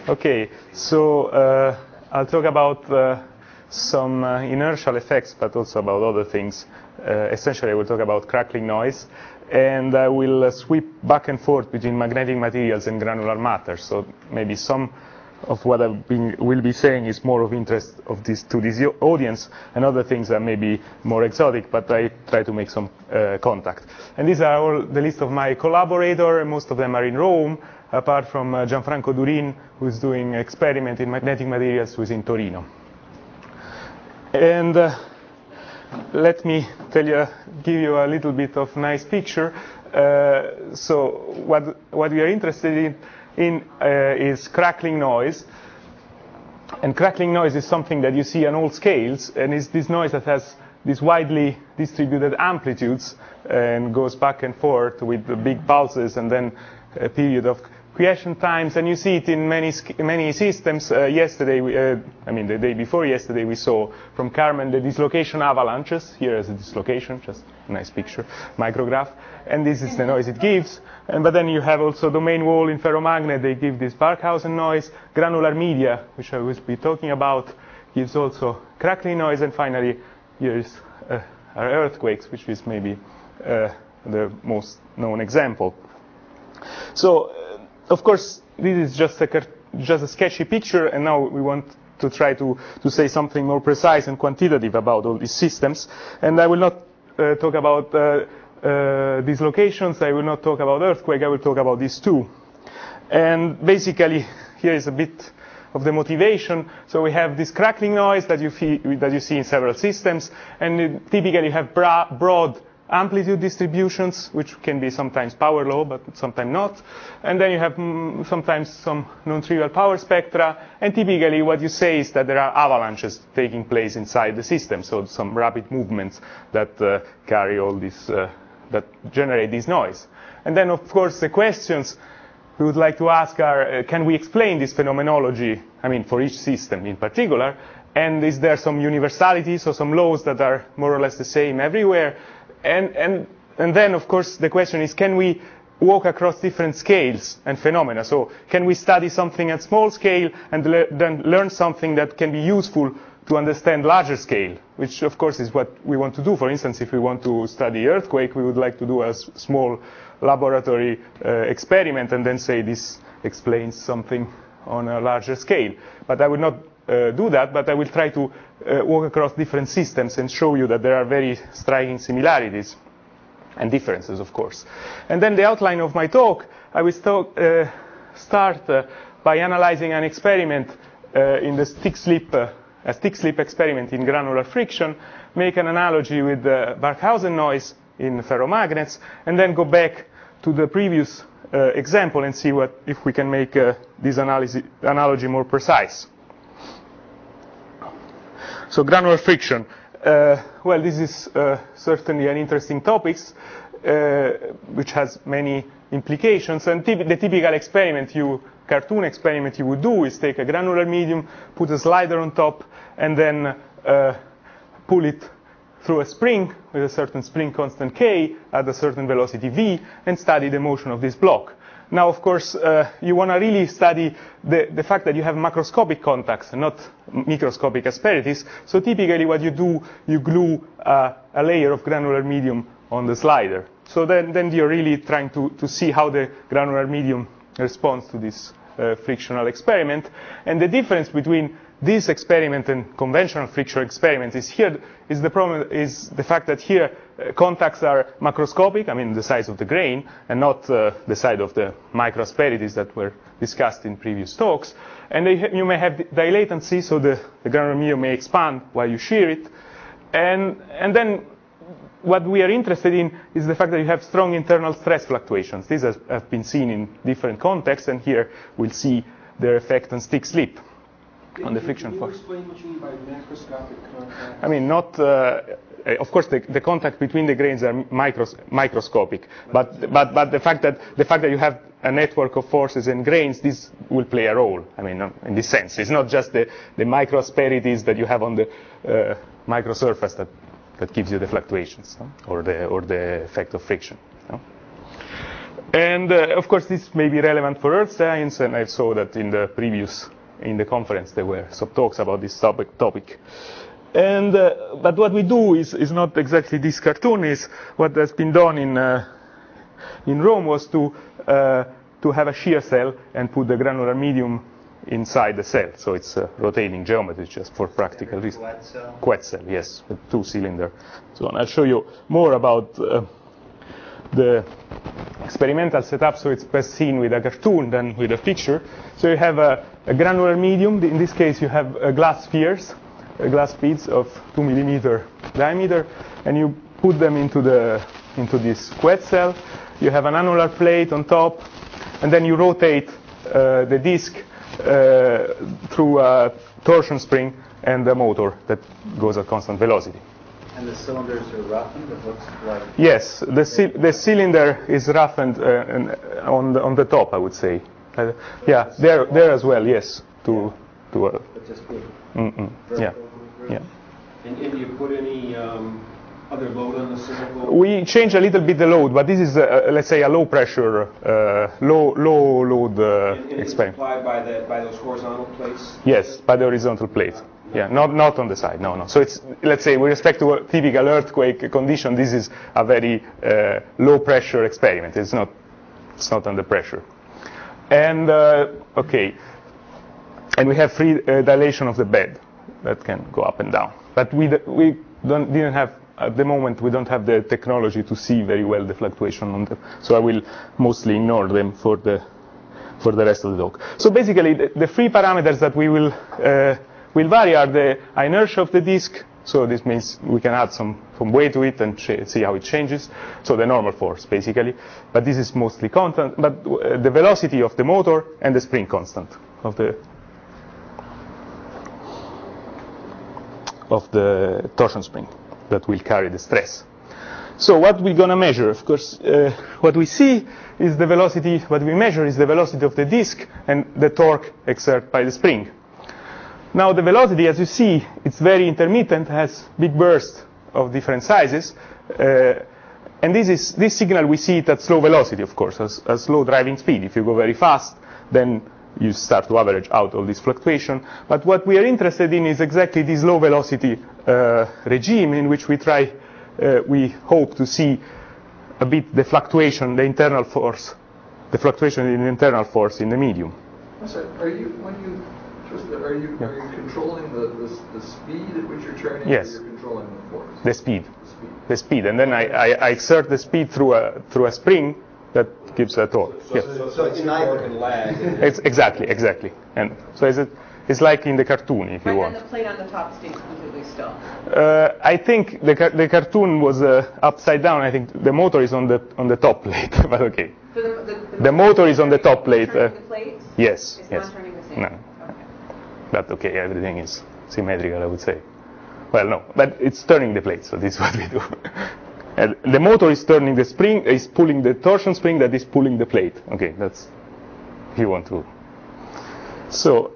Okay, so I'll talk about some inertial effects, but also about other things. Essentially, I will talk about crackling noise, and I will sweep back and forth between magnetic materials and granular matter. So maybe some of what I will be saying is more of interest to this audience, and other things that may be more exotic, but I try to make some contact. And these are all the list of my collaborators, and most of them are in Rome, apart from Gianfranco Durin, who's doing experiment in magnetic materials, who's in Torino. And let me give you a little bit of nice picture. So what we are interested in is crackling noise. And crackling noise is something that you see on all scales, and is this noise that has these widely distributed amplitudes and goes back and forth with the big pulses and then a period of quiescent times. And you see it in many systems. Yesterday, the day before yesterday, we saw from Carmen the dislocation avalanches. Here is a dislocation, just a nice picture, micrograph. And this is the noise it gives. But then you have also domain wall in ferromagnet. They give this Barkhausen noise. Granular media, which I will be talking about, gives also crackling noise. And finally, here is our earthquakes, which is maybe the most known example. So, of course, this is just a sketchy picture, and now we want to try to say something more precise and quantitative about all these systems. And I will not talk about dislocations. I will not talk about earthquake. I will talk about these two. And basically, here is a bit of the motivation. So we have this crackling noise that you see in several systems, and typically you have broad amplitude distributions, which can be sometimes power law, but sometimes not. And then you have sometimes some non-trivial power spectra. And typically what you say is that there are avalanches taking place inside the system, so some rapid movements that carry all this, that generate this noise. And then, of course, the questions we would like to ask are, can we explain this phenomenology, for each system in particular? And is there some universalities or some laws that are more or less the same everywhere? And then, of course, the question is, can we walk across different scales and phenomena? So can we study something at small scale and then learn something that can be useful to understand larger scale, which, of course, is what we want to do. For instance, if we want to study earthquake, we would like to do a small laboratory experiment and then say this explains something on a larger scale. But I will not do that, but I will try to walk across different systems and show you that there are very striking similarities and differences, of course. And then the outline of my talk, I will start by analyzing an experiment in the stick-slip experiment in granular friction, make an analogy with the Barkhausen noise in ferromagnets, and then go back to the previous example and see if we can make this analogy more precise. So granular friction. Well, this is certainly an interesting topic, which has many implications. And the typical cartoon experiment you would do is take a granular medium, put a slider on top, and then pull it through a spring with a certain spring constant K at a certain velocity V, and study the motion of this block. Now, of course, you want to really study the fact that you have macroscopic contacts and not microscopic asperities. So typically what you do, you glue a layer of granular medium on the slider. So then you're really trying to see how the granular medium responds to this frictional experiment. And the difference between this experiment and conventional frictional experiments is the fact that here contacts are macroscopic, the size of the grain, and not the size of the microasperities that were discussed in previous talks. And you may have dilatancy, so the granular medium may expand while you shear it. And then what we are interested in is the fact that you have strong internal stress fluctuations. These have been seen in different contexts, and here we'll see their effect on stick-slip. On the friction force. Can you explain what you mean by macroscopic contact? Of course, the contact between the grains are microscopic, but the fact that you have a network of forces and grains, this will play a role. In this sense, it's not just the microasperities that you have on the microsurface that gives you the fluctuations, no? or the effect of friction. No? And of course, this may be relevant for earth science, and I saw that in the conference there were some talks about this topic. And but what we do is not exactly this cartoon. Is what has been done in Rome was to have a shear cell and put the granular medium inside the cell. So it's a rotating geometry just for practical reasons. Quet cell, yes, with 2 cylinders. So I'll show you more about the experimental setup. So it's best seen with a cartoon than with a picture. So you have a granular medium. In this case, you have glass spheres, glass beads of 2 millimeter diameter, and you put them into this quet cell. You have an annular plate on top, and then you rotate the disc through a torsion spring and a motor that goes at constant velocity. And the cylinders are roughened? It looks like... Yes, the cylinder is roughened on the top, I would say. Yeah, there as well, yes. But just yeah. And do you put any other load on the cylinder? We change a little bit the load, but this is, let's say, a low pressure, low load and it's experiment. applied by those horizontal plates? Yes, by the horizontal plate. Yeah, not on the side. No. So it's, let's say, with respect to a typical earthquake condition, this is a very low pressure experiment. It's not under pressure. And okay, and we have free dilation of the bed that can go up and down. But we didn't have. At the moment, we don't have the technology to see very well the fluctuation on them, so I will mostly ignore them for the rest of the talk. So basically, the 3 parameters that we will vary are the inertia of the disk. So this means we can add some weight to it and see how it changes. So the normal force, basically. But this is mostly constant. But the velocity of the motor and the spring constant of the torsion spring that will carry the stress. So what we're going to measure, of course, what we see is the velocity, what we measure is the velocity of the disk and the torque exerted by the spring. Now the velocity, as you see, it's very intermittent, has big bursts of different sizes. And this signal, we see it at slow velocity, of course, as slow driving speed. If you go very fast, then you start to average out all this fluctuation. But what we are interested in is exactly this low velocity regime in which we hope to see a bit the fluctuation, the internal force, the fluctuation in the internal force in the medium. So are you controlling the speed at which you're turning? Yes. Or you're controlling the force? The speed, and then I exert the speed through a spring that gives a torque. So it's not and lag. It's exactly, and so it's like in the cartoon, if you want. And the plate on the top stays completely still. I think the cartoon was upside down. I think the motor is on the top plate, but okay. So the motor is on the top plate. Turning the plates? Yes. It's Yes. not turning the same. No. Okay. But okay, everything is symmetrical, I would say. Well, no, but it's turning the plate, so this is what we do. And the motor is turning the spring, is pulling the torsion spring that is pulling the plate. Okay, that's if you want to. So,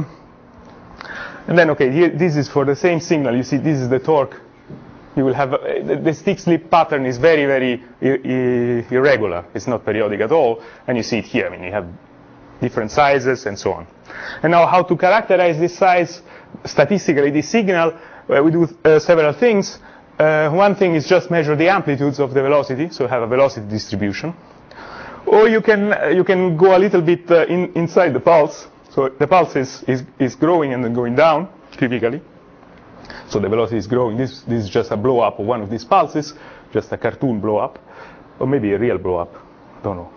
and then okay, here, this is for the same signal. You see, this is the torque. You will have the stick slip pattern is very, very irregular. It's not periodic at all, and you see it here. I mean, you have different sizes and so on. And now, how to characterize this size statistically? This signal, we do several things. One thing is just measure the amplitudes of the velocity, so have a velocity distribution. Or you can go a little bit inside the pulse. So the pulse is growing and then going down, typically. So the velocity is growing. This is just a blow up of one of these pulses, just a cartoon blow up, or maybe a real blow up. Don't know.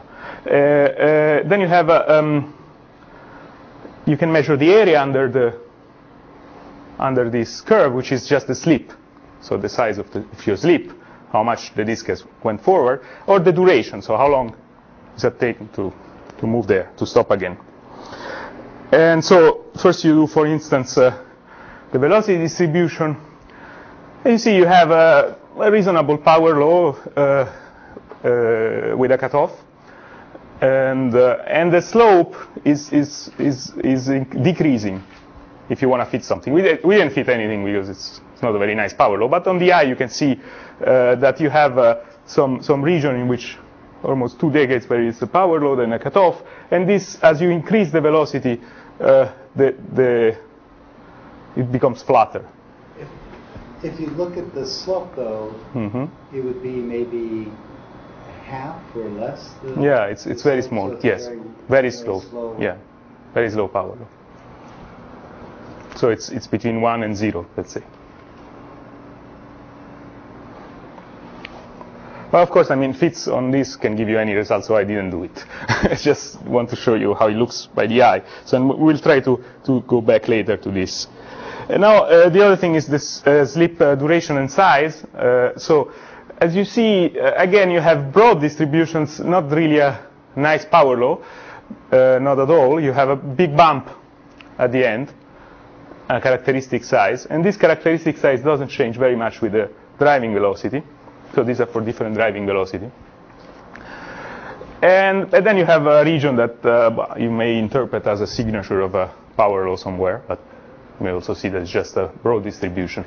Yeah. Then you have you can measure the area under this curve, which is just the slip. So the size of if you slip, how much the disk has went forward, or the duration. So how long is it taking to move there, to stop again. And so first you do, for instance, the velocity distribution. And you see you have a reasonable power law with a cutoff, and the slope is decreasing if you want to fit something. We didn't fit anything because it's not a very nice power law, but on the eye you can see that you have some region in which almost 2 decades where it's a power law and a cutoff. And this, as you increase the velocity, it becomes flatter. If you look at the slope, though, it would be maybe half or less. Yeah, it's very small. So it's yes, very slow. slow. Yeah, very slow power law. So it's between 1 and 0, let's say. Well, of course, I mean, fits on this can give you any result, so I didn't do it. I just want to show you how it looks by the eye. So we'll try to go back later to this. And now, the other thing is this slip duration and size. So as you see, again, you have broad distributions, not really a nice power law, not at all. You have a big bump at the end, a characteristic size. And this characteristic size doesn't change very much with the driving velocity. So these are for different driving velocity. And then you have a region that you may interpret as a signature of a power law somewhere, but you may also see that it's just a broad distribution,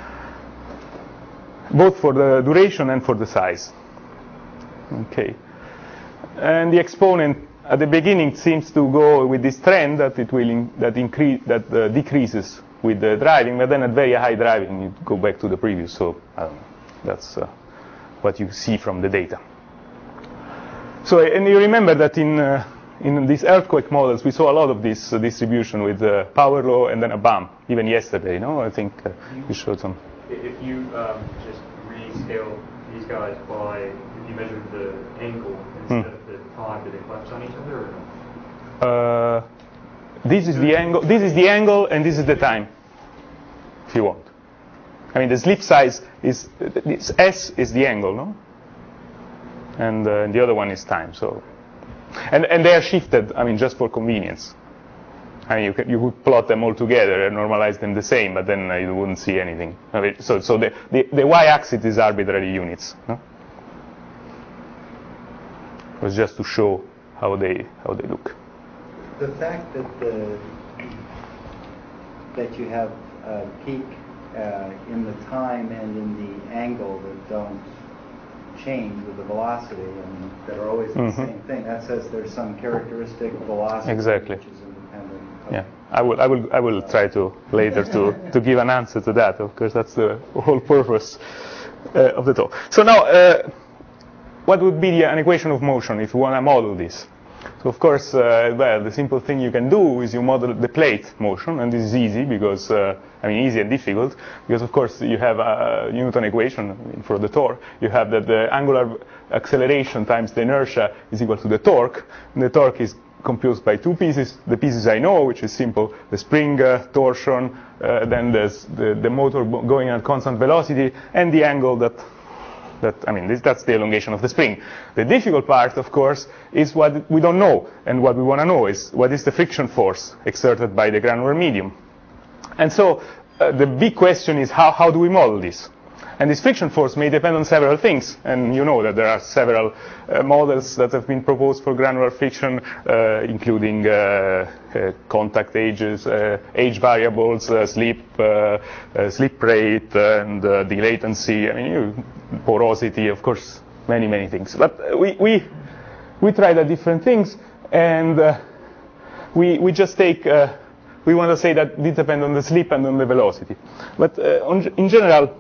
both for the duration and for the size. Okay. And the exponent at the beginning seems to go with this trend that it will decreases with the driving, but then at very high driving you go back to the previous. So I don't know. That's what you see from the data. So, and you remember that in these earthquake models, we saw a lot of this distribution with power law and then a bump, even yesterday, no? I think you showed some. If you just rescale these guys by, if you measured the angle instead of the time, do they collapse on each other or no? This is the angle, and this is the time, if you want. I mean, the slip size is S is the angle, no? And the other one is time. So, and they are shifted. I mean, just for convenience. I mean, you could plot them all together and normalize them the same, but then you wouldn't see anything. I mean, so the y-axis is arbitrary units. No? It was just to show how they look. The fact that you have a peak in the time and in the angle that don't change with the velocity and that are always the same thing, that says there's some characteristic velocity exactly. which is independent. Yeah, I will try to later to give an answer to that. Of course, that's the whole purpose of the talk. So now, what would be an equation of motion if you want to model this? So of course, well, the simple thing you can do is you model the plate motion, and this is easy because, I mean, easy and difficult, because of course you have a Newton equation for the torque. You have that the angular acceleration times the inertia is equal to the torque, and the torque is composed by two pieces. The pieces I know, which is simple, the spring torsion, then there's the motor going at constant velocity, and the angle that I mean, that's the elongation of the spring. The difficult part, of course, is what we don't know. And what we want to know is what is the friction force exerted by the granular medium. And so the big question is how do we model this? And this friction force may depend on several things. And you know that there are several models that have been proposed for granular friction, including contact ages, age variables, slip rate, and the latency. I mean, porosity, of course, many things. But we tried different things, and we just take. We want to say that it depends on the slip and on the velocity. But in general,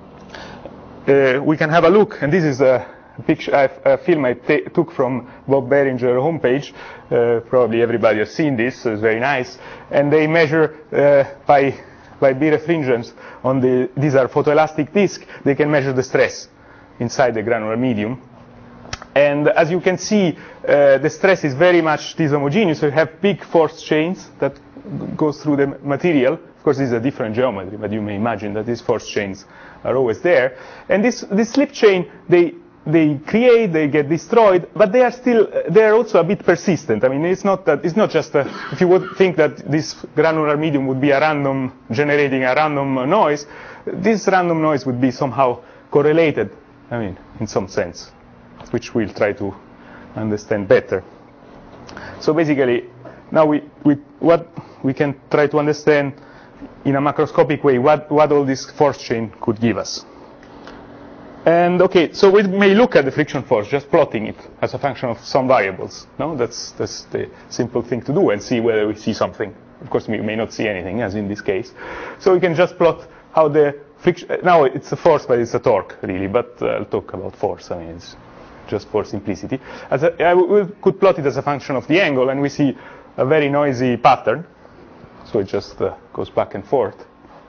we can have a look, and this is a picture, a film I took from Bob Behringer homepage. Probably everybody has seen this, so it's very nice. And they measure by birefringence on these are photoelastic discs. They can measure the stress inside the granular medium. And as you can see, the stress is very much dishomogeneous. So you have big force chains that goes through the material. Of course, this is a different geometry, but you may imagine that these force chains are always there. And this slip chain, they get destroyed, but they are also a bit persistent. I mean, it's not just if you would think that this granular medium would be generating a random noise, this random noise would be somehow correlated, I mean, in some sense, which we'll try to understand better. So basically, now what we can try to understand in a macroscopic way what all this force chain could give us. And okay, so we may look at the friction force, just plotting it as a function of some variables. No, that's the simple thing to do, and see whether we see something. Of course, we may not see anything, as in this case. So we can just plot how the friction. Now it's a force, but it's a torque, really. But I'll talk about force. I mean, it's just for simplicity. We could plot it as a function of the angle, and we see a very noisy pattern. So it just goes back and forth.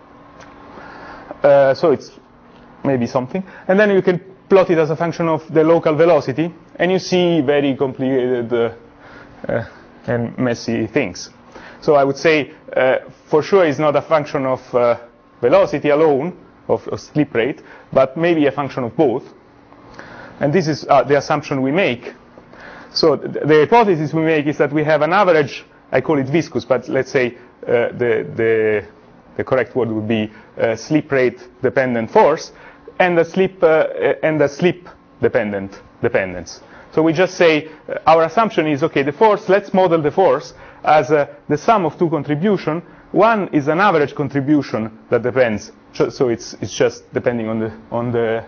So it's maybe something. And then you can plot it as a function of the local velocity, and you see very complicated and messy things. So I would say, for sure, it's not a function of velocity alone, of slip rate, but maybe a function of both. And this is the assumption we make. So the hypothesis we make is that we have an average, I call it viscous, but let's say the correct word would be slip rate dependent force, and a slip dependence. So we just say our assumption is, okay, the force, let's model the force as the sum of two contributions. One is an average contribution that depends, so it's just depending on the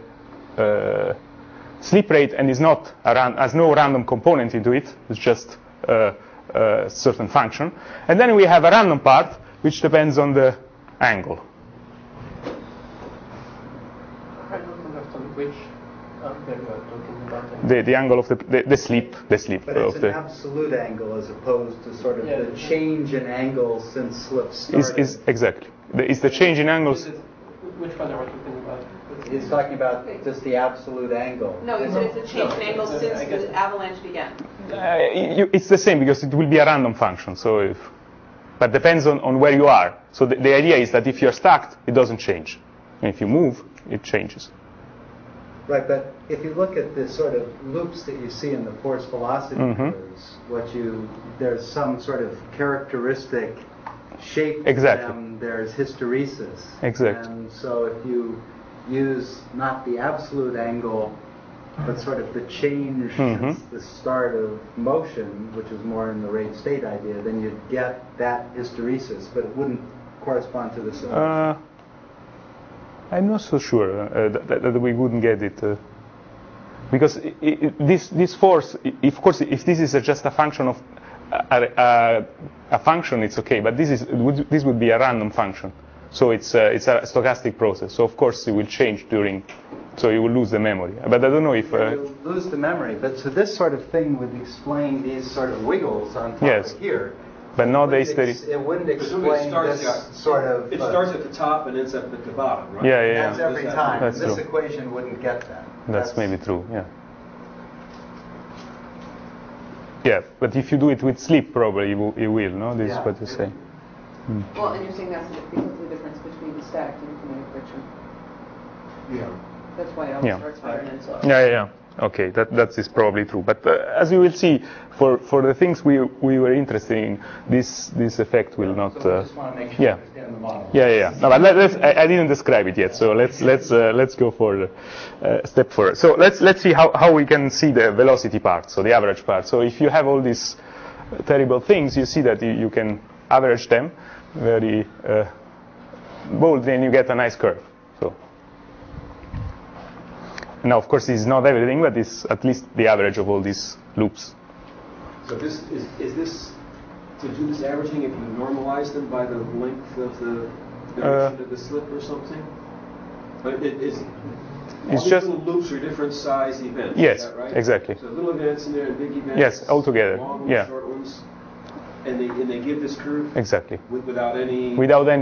slip rate, and is not has no random component into it. It's just a certain function. And then we have a random part which depends on the angle. Which angle you are talking about? The angle of the slip. But it's an absolute angle as opposed to sort of the change in angle since slip started. Is exactly. It's the change in angles. Which one are we talking about? He's talking about just the absolute angle. No, he said it's a change in angle since the avalanche began. It's the same because it will be a random function. So, but depends on where you are. So the idea is that if you're stacked, it doesn't change, and if you move, it changes. Right, but if you look at the sort of loops that you see in the force velocity curves, there's some sort of characteristic shape to them. There's hysteresis. Exactly. And so if you use not the absolute angle, but sort of the change since the start of motion, which is more in the rate state idea, then you'd get that hysteresis, but it wouldn't correspond to the solution. I'm not so sure that we wouldn't get it, because this force, of course, if this is just a function of a function, it's okay. But this would be a random function, so it's a stochastic process. So of course it will change during, so you will lose the memory. But I don't know if you'll lose the memory. But so this sort of thing would explain these sort of wiggles on top of here. But no, it wouldn't explain this sort of. It starts at the top and ends up at the bottom, right? Yeah. That's every time. That's this true. equation wouldn't get that. That's maybe true. Yeah. Yeah, but if you do it with slip, probably it will. No, this is what you say. Well, and you're saying that's because of the difference between the stacked and kinetic friction. Yeah. That's why it always starts higher and ends lower. Yeah. Okay, that is probably true. But as you will see, for the things we were interested in, this effect will not. So we just want to make sure you understand the model. Yeah. No, but I didn't describe it yet, so let's go for the step forward. So let's see how we can see the velocity part, so the average part. So if you have all these terrible things, you see that you can average them very boldly, and you get a nice curve. So. Now, of course, this is not everything, but it's at least the average of all these loops. So this is this to do this averaging if you normalize them by the length of the direction of the slip or something? But it's just little loops are different size events. Yes, is that right? Exactly. So little events in there and big events. Yes, all together. Long ones, short ones, and they give this curve. Exactly. Without any.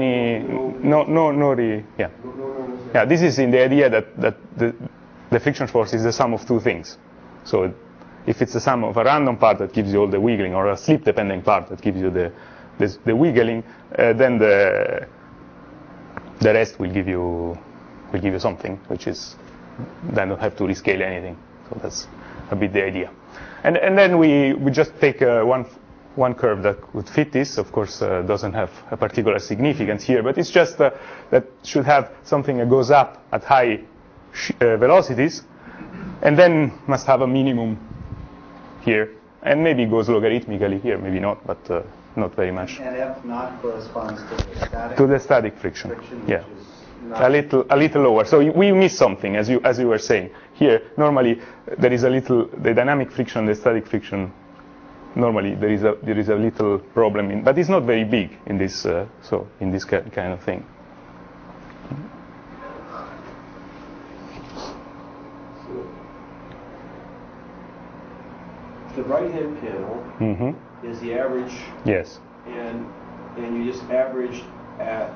Yeah. This is in the idea that the friction force is the sum of two things. So if it's the sum of a random part that gives you all the wiggling, or a slip-dependent part that gives you the wiggling, then the rest will give you something, which is then don't have to rescale anything. So that's a bit the idea. And then we just take one curve that would fit this. Of course, doesn't have a particular significance here, but it's just that should have something that goes up at high velocities, and then must have a minimum here, and maybe goes logarithmically here, maybe not, but not very much. And F naught corresponds to the static. To the static friction. Which Yeah. is a little lower. So we miss something, as you were saying. Here, normally there is the dynamic friction, the static friction. Normally there is a little problem, but it's not very big in this in this kind of thing. The right-hand panel is the average. Yes. And you just average at,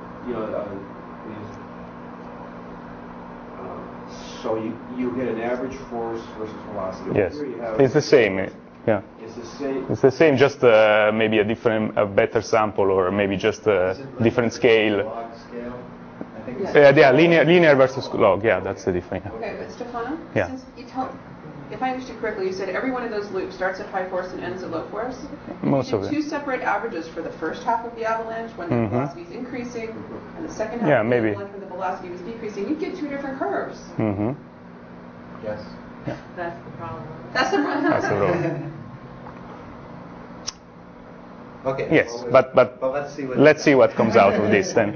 so you get an average force versus velocity. Yes. Here you have it's the same. Yeah. It's the same. It's the same, just maybe a better sample, or maybe just a different scale. Log scale? I think it's Linear versus log. Yeah, that's the difference. Okay, but Stefano, Yeah. since if I understood correctly, you said every one of those loops starts at high force and ends at low force. Most you of did them. two separate averages for the first half of the avalanche when the velocity is increasing, and the second half Yeah, of the maybe. avalanche when the velocity was decreasing. You get two different curves. Yes. That's the problem. That's the problem. That's the problem. Okay. Yes, well, but let's see what comes out of this then.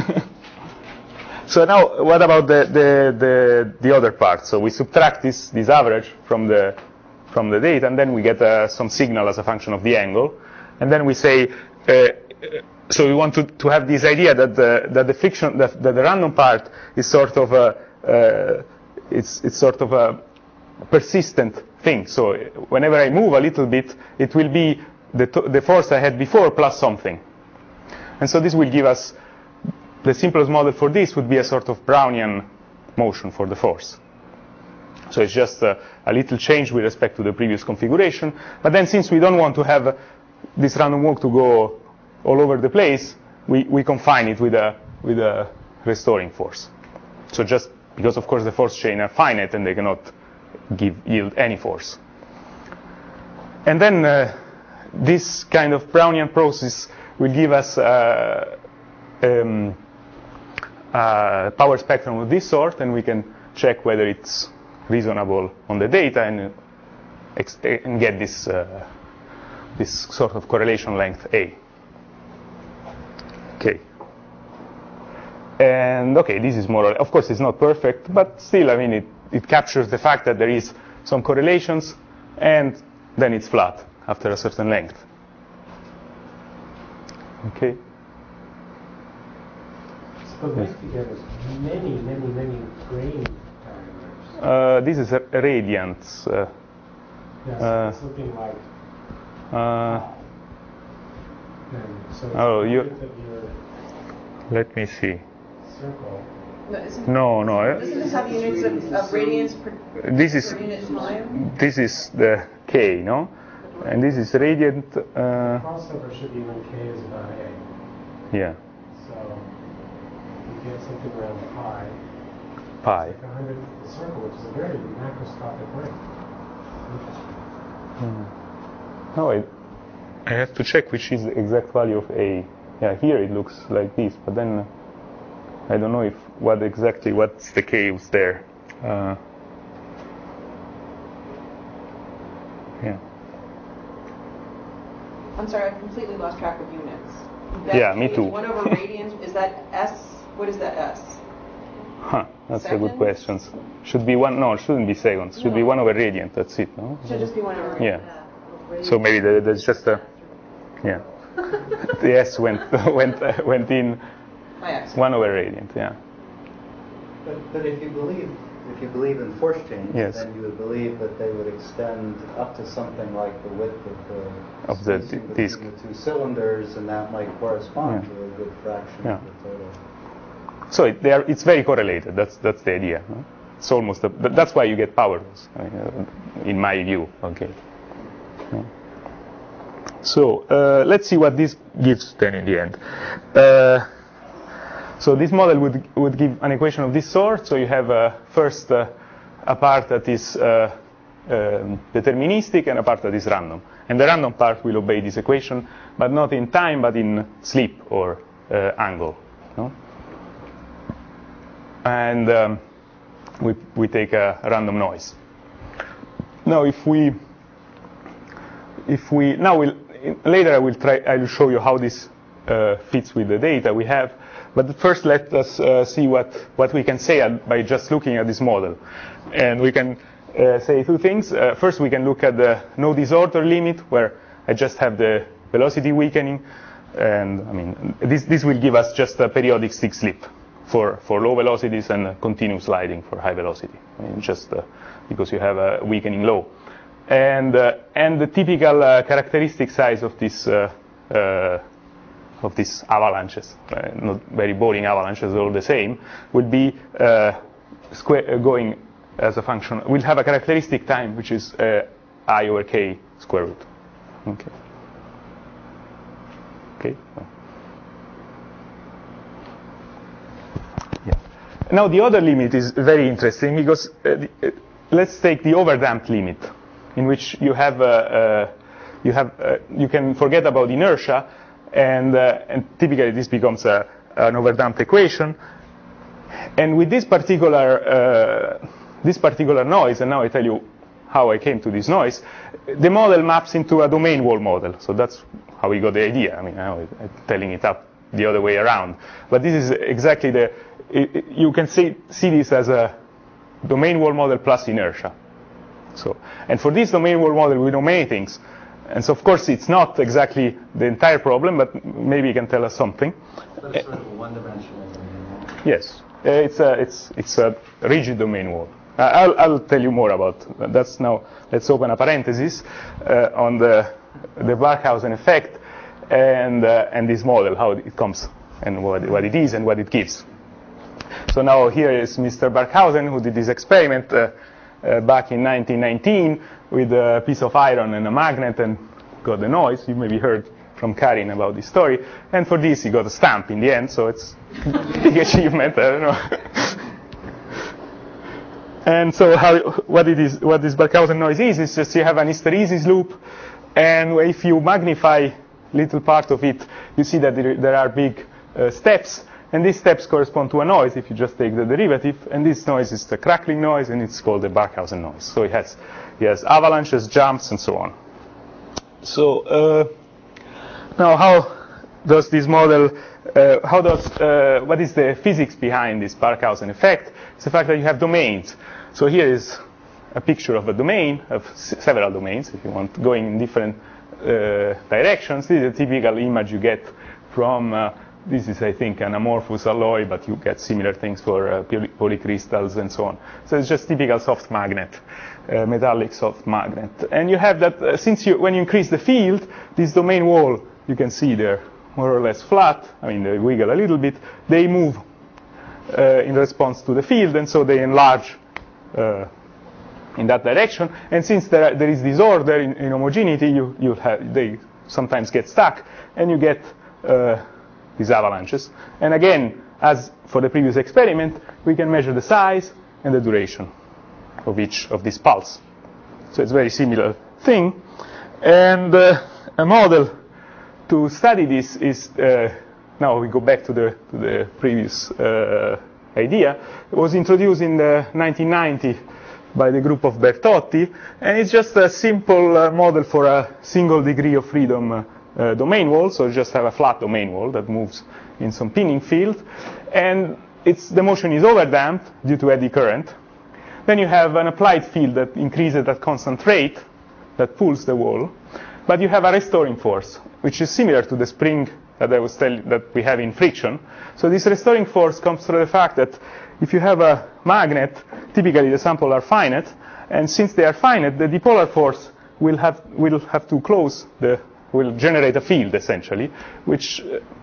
So now, what about the other part? So we subtract this average from the data, and then we get some signal as a function of the angle, and then we say. So we want to have this idea that the friction, that the random part is sort of it's sort of a persistent thing. So whenever I move a little bit, it will be the force I had before plus something. And so this will give us, the simplest model for this would be a sort of Brownian motion for the force. So it's just a little change with respect to the previous configuration. But then since we don't want to have this random walk to go all over the place, we confine it with a restoring force. So just because, of course, the force chain are finite and they cannot yield any force. And then this kind of Brownian process will give us a power spectrum of this sort, and we can check whether it's reasonable on the data and get this sort of correlation length A. Okay. And okay, this is more, of course, it's not perfect, but still, I mean, it captures the fact that there is some correlations, and then it's flat after a certain length. Okay. So the length you get is many grain parameters. This is a radiance. Yes, something like. So let me see. Circle. No. Doesn't this have units of radians per unit time? This is the K, no? And this is radiant. Crossover should be when K is about A. Yeah. So you get something around pi. Pi. It's like 100 the circle, which is a very macroscopic length. No, I have to check which is the exact value of A. Yeah, here it looks like this, but then I don't know what's the K was there. Yeah. I'm sorry, I completely lost track of units. Yeah, me too. 1 over radians, is that S? What is that S? Huh, that's Seconds? a good question. Should be one, no, it shouldn't be seconds. Should be 1 over radiant, that's it, no? Should just be 1 over Yeah. radians. So maybe there's just a, yeah. The S went in By accident. 1 over radiant, yeah. But if you believe in force chains, Yes. then you would believe that they would extend up to something like the width Of the spacing disk. between the two cylinders, and that might correspond Yeah. to a good fraction Yeah. of the total. So it's very correlated. That's the idea. Huh? It's almost that's why you get power loss, in my view. Okay. Yeah. So let's see what this gives then in the end. So this model would give an equation of this sort. So you have first a part that is deterministic and a part that is random. And the random part will obey this equation, but not in time, but in sleep or angle. No? And we take a random noise. Now, later I will show you how this fits with the data we have. But first, let us see what we can say by just looking at this model. And we can say two things. First, we can look at the no disorder limit, where I just have the velocity weakening. And I mean, this will give us just a periodic stick slip for low velocities and continuous sliding for high velocity. I mean, just because you have a weakening low. And the typical characteristic size of these avalanches, not very boring avalanches, all the same, will be going as a function. We'll have a characteristic time which is I over k square root. Okay. Okay. Yeah. Now the other limit is very interesting because let's take the overdamped limit, in which you have you can forget about inertia, and typically this becomes an overdamped equation. And with this particular noise, and now I tell you how I came to this noise, the model maps into a domain wall model. So that's how we got the idea. I mean, I'm telling it up the other way around. But this is exactly you can see this as a domain wall model plus inertia. So, and for this domain wall model, we know many things. And so, of course, it's not exactly the entire problem, but maybe you can tell us something. But it's sort of a one-dimensional domain wall. Yes, it's a rigid domain wall. I'll tell you more about that's now. Let's open a parenthesis on the Barkhausen effect and this model, how it comes and what it is and what it gives. So now here is Mr. Barkhausen, who did this experiment back in 1919 with a piece of iron and a magnet and got the noise. You maybe heard from Karin about this story. And for this, he got a stamp in the end, so it's a big achievement. I don't know. And so what this Barkhausen noise is just you have an hysteresis loop, and if you magnify little part of it, you see that there are big steps, and these steps correspond to a noise if you just take the derivative, and this noise is the crackling noise, and it's called the Barkhausen noise. So it has avalanches, jumps, and so on. So now how does this model, what is the physics behind this Barkhausen effect? It's the fact that you have domains. So here is a picture of a domain, of several domains, if you want, going in different directions. This is a typical image you get from, this is, I think, an amorphous alloy, but you get similar things for polycrystals and so on. So it's just typical soft magnet, metallic soft magnet. And you have that, when you increase the field, this domain wall, you can see they're more or less flat. I mean, they wiggle a little bit. They move in response to the field, and so they enlarge in that direction. And since there is disorder in homogeneity, they sometimes get stuck, and you get these avalanches. And again, as for the previous experiment, we can measure the size and the duration of each of these pulse. So it's a very similar thing. And a model to study this is, now we go back to the previous idea. It was introduced in 1990 by the group of Bertotti, and it's just a simple model for a single degree of freedom domain wall. So you just have a flat domain wall that moves in some pinning field, and the motion is overdamped due to eddy current. Then you have an applied field that increases at constant rate that pulls the wall, but you have a restoring force, which is similar to the spring that I was telling that we have in friction. So this restoring force comes from the fact that if you have a magnet, typically the samples are finite, and since they are finite, the dipolar force will have to will generate a field essentially, which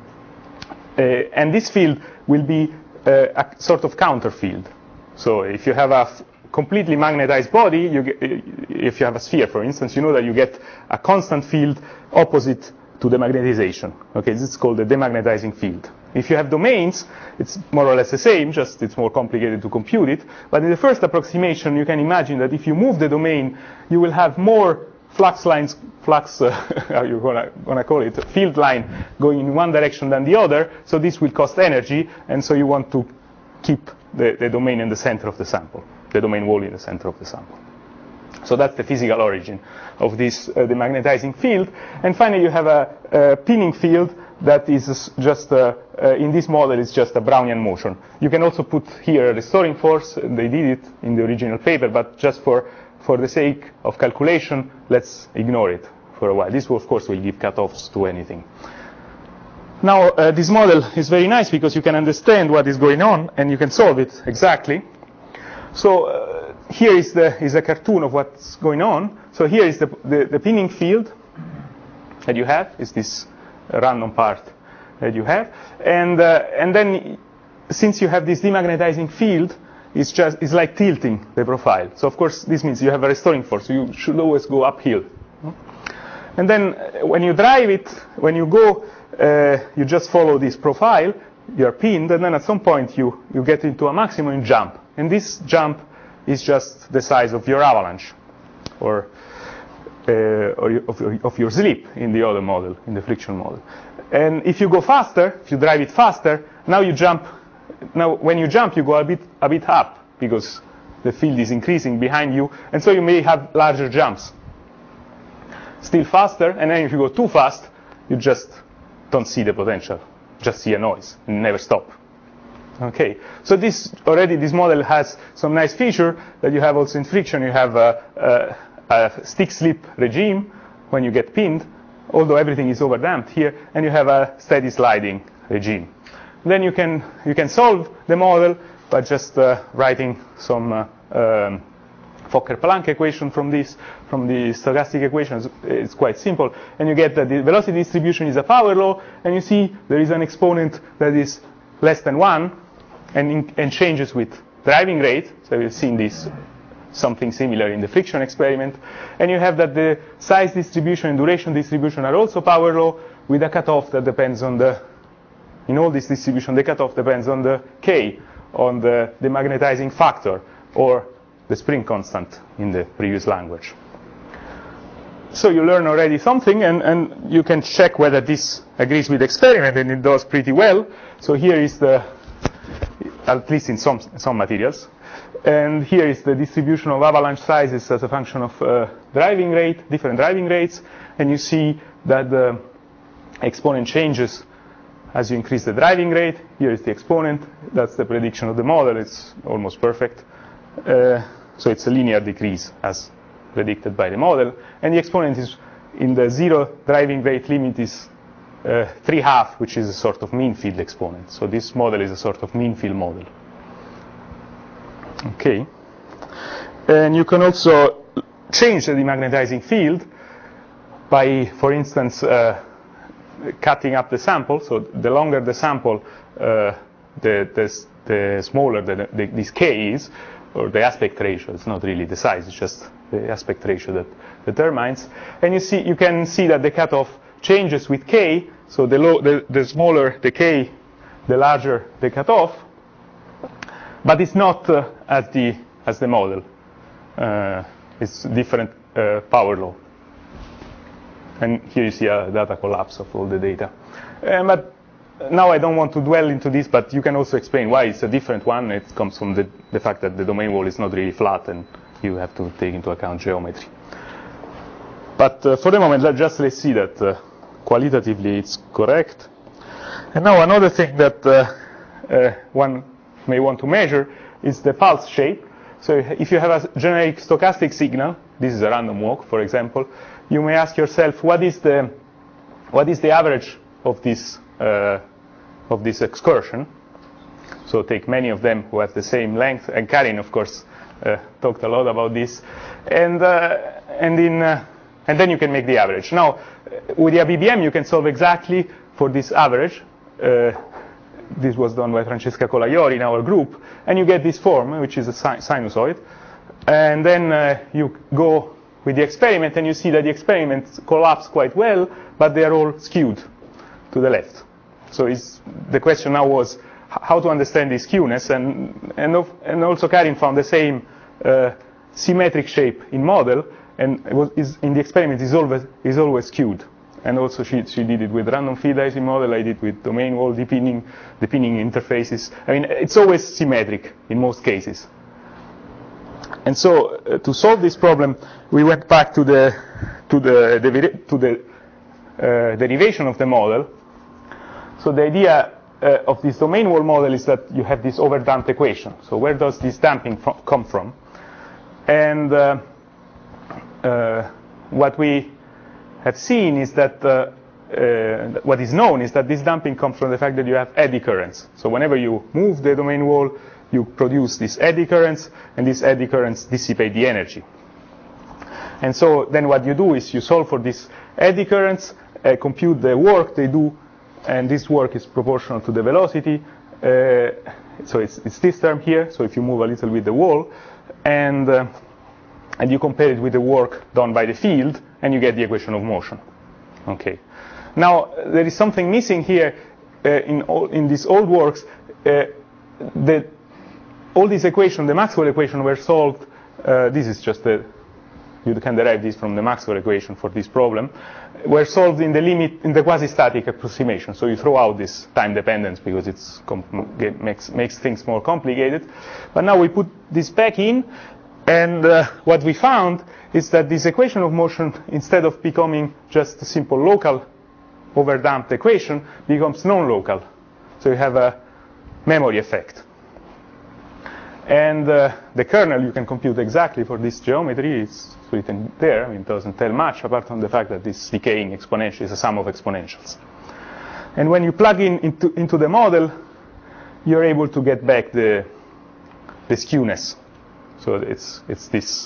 and this field will be a sort of counter field. So if you have a completely magnetized body, if you have a sphere, for instance, you know that you get a constant field opposite to the magnetization. Okay, this is called the demagnetizing field. If you have domains, it's more or less the same, just it's more complicated to compute it. But in the first approximation, you can imagine that if you move the domain, you will have more flux lines, how you gonna call it, field line going in one direction than the other. So this will cost energy, and so you want to keep the domain in the center of the sample, the domain wall in the center of the sample. So that's the physical origin of this demagnetizing field. And finally, you have a pinning field that is just, in this model, is just a Brownian motion. You can also put here a restoring force. They did it in the original paper, but just for the sake of calculation, let's ignore it for a while. This, of course, will give cutoffs to anything. Now, this model is very nice because you can understand what is going on, and you can solve it exactly. So here is a cartoon of what's going on. So here is the pinning field that you have, is this random part that you have, and then since you have this demagnetizing field, it's like tilting the profile. So of course this means you have a restoring force. So you should always go uphill. And then when you drive it, when you go, you just follow this profile. You're pinned, and then at some point you get into a maximum jump, and this jump is just the size of your avalanche, or of your slip in the other model, in the friction model. And if you go faster, if you drive it faster, now you jump. Now when you jump, you go a bit up because the field is increasing behind you, and so you may have larger jumps. Still faster, and then if you go too fast, you just don't see the potential, just see a noise and never stop. Okay, so this model has some nice feature that you have also in friction. You have a stick-slip regime when you get pinned, although everything is overdamped here, and you have a steady sliding regime. Then you can solve the model by just writing some Fokker-Planck equation from the stochastic equations. It's quite simple, and you get that the velocity distribution is a power law, and you see there is an exponent that is less than 1 and changes with driving rate. So we've seen this something similar in the friction experiment, and you have that the size distribution and duration distribution are also power law with a cutoff that depends on in all this distribution, the cutoff depends on the K, on the magnetizing factor, or the spring constant in the previous language. So you learn already something, and you can check whether this agrees with the experiment, and it does pretty well. So here is at least in some materials. And here is the distribution of avalanche sizes as a function of driving rate, different driving rates. And you see that the exponent changes as you increase the driving rate. Here is the exponent. That's the prediction of the model. It's almost perfect. So it's a linear decrease as predicted by the model. And the exponent is in the zero driving rate limit is 3/2, which is a sort of mean field exponent. So this model is a sort of mean field model. Okay, and you can also change the demagnetizing field by, for instance, cutting up the sample. So the longer the sample, the smaller this K is, or the aspect ratio. It's not really the size; it's just the aspect ratio that determines. And you can see that the cutoff changes with K. So the smaller the K, the larger the cutoff. But it's not as the model. It's different power law. And here you see a data collapse of all the data. But now I don't want to dwell into this, but you can also explain why it's a different one. It comes from the fact that the domain wall is not really flat, and you have to take into account geometry. But for the moment, let's see that qualitatively it's correct. And now another thing that one may want to measure is the pulse shape. So if you have a generic stochastic signal, this is a random walk, for example, you may ask yourself, what is the average of this excursion? So take many of them who have the same length, and Karin, of course, talked a lot about this, and then you can make the average. Now, with the ABBM, you can solve exactly for this average. This was done by Francesca Colaiori in our group, and you get this form, which is a sinusoid. And then you go with the experiment, and you see that the experiments collapse quite well, but they are all skewed to the left. So the question now was how to understand this skewness, and also Karin found the same symmetric shape in model, and in the experiment is always skewed. And also she did it with random feed IC model. I did with domain wall depinning interfaces. I mean, it's always symmetric in most cases. And so to solve this problem, we went back to the derivation of the model, So the idea of this domain wall model is that you have this overdamped equation. So where does this damping come from? And what we have seen is that what is known is that this damping comes from the fact that you have eddy currents. So whenever you move the domain wall, you produce these eddy currents, and these eddy currents dissipate the energy. And so then what you do is you solve for these eddy currents, compute the work they do, and this work is proportional to the velocity. So it's this term here. So if you move a little with the wall, and you compare it with the work done by the field, and you get the equation of motion. Okay. Now there is something missing here in these old works. All these equations, the Maxwell equation, were solved. This is just you can derive this from the Maxwell equation for this problem. Were solved in the quasi-static approximation. So you throw out this time dependence because it makes things more complicated. But now we put this back in, and what we found is that this equation of motion, instead of becoming just a simple local overdamped equation, becomes non-local. So you have a memory effect. And the kernel you can compute exactly for this geometry. It's written there. I mean, it doesn't tell much apart from the fact that this decaying exponential is a sum of exponentials. And when you plug into the model, you're able to get back the skewness. So it's this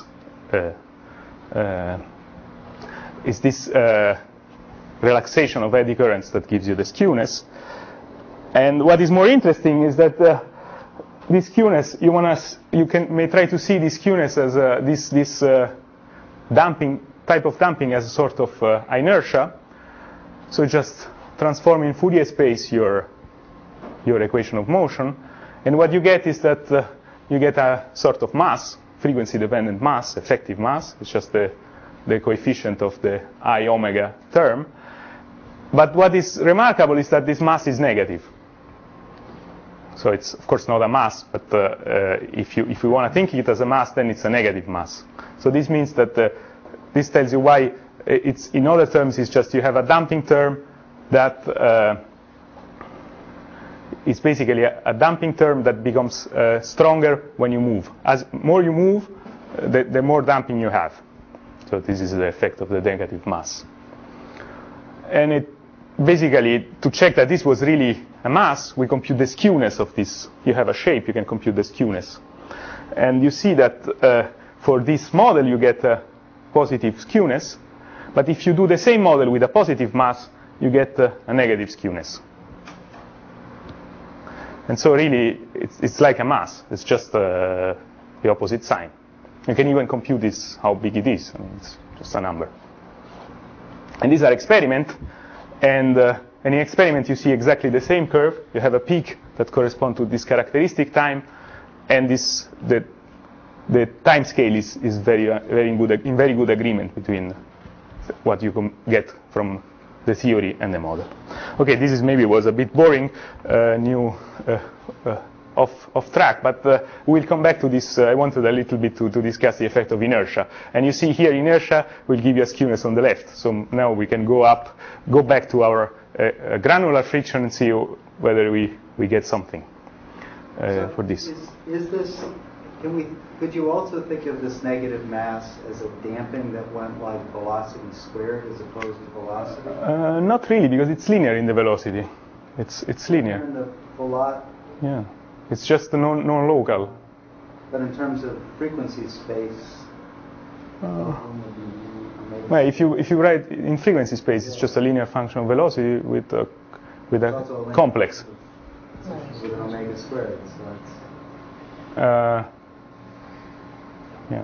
relaxation of eddy currents that gives you the skewness. And what is more interesting is that this skewness, you may try to see this skewness as this type of damping as a sort of inertia. So just transform in Fourier space your equation of motion, and what you get is that you get a sort of mass, frequency-dependent mass, effective mass. It's just the coefficient of the I omega term. But what is remarkable is that this mass is negative. So it's of course not a mass, but if you want to think it as a mass, then it's a negative mass. So this means that this tells you why it's, in other terms, it's just you have a damping term that is basically a damping term that becomes stronger when you move. As more you move, the more damping you have. So this is the effect of the negative mass. And it basically, to check that this was really a mass, we compute the skewness of this. You have a shape, you can compute the skewness. And you see that for this model, you get a positive skewness. But if you do the same model with a positive mass, you get a negative skewness. And so really, it's like a mass. It's just the opposite sign. You can even compute this, how big it is. I mean, it's just a number. And these are experiments. And in experiment, you see exactly the same curve. You have a peak that corresponds to this characteristic time, and the time scale is in very good agreement between what you can get from the theory and the model. Okay, this was a bit boring, off track, but we'll come back to this. I wanted a little bit to discuss the effect of inertia. And you see here, inertia will give you a skewness on the left. So now we can go back to our granular friction and see whether we get something for this. Is this? Could you also think of this negative mass as a damping that went like velocity squared as opposed to velocity? Not really, because it's linear in the velocity. It's linear. And the yeah, it's just non-local. But in terms of frequency space. Well, if you write in frequency space, it's just a linear function of velocity with a complex. With an omega squared. So that's. Yeah.